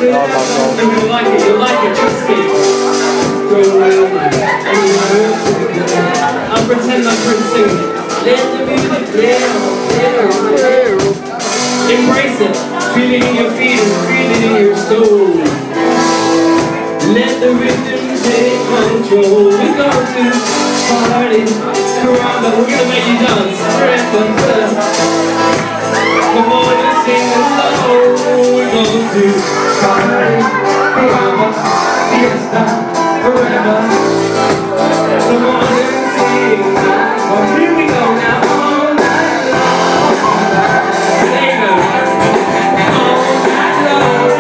You'll like it, trust me. I'll pretend I'm Prince singing. Let the music play. Embrace it, feel it in your feet and feel it in your soul. Let the rhythm take control. We're going to party, caramba, we're gonna make you dance. Come on and sing along. We're going to party, caramba, fiesta, forever. Come on and sing. Well, here we go now. All night long. There you go. All night long.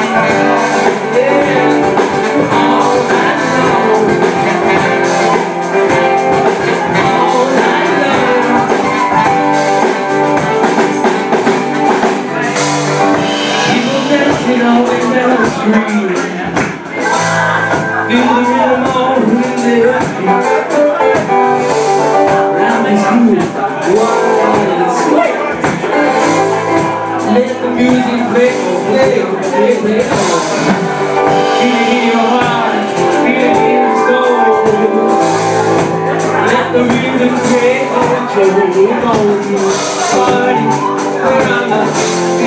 Yeah. All night long. All night long. People dancing always down the street. Feel the rhythm all in their feet. Round this groove, wild and sweet. Let the music play, play, play, play on. Feel it in your heart, feel it in your soul. Let the rhythm take control. We're going to party, caramba.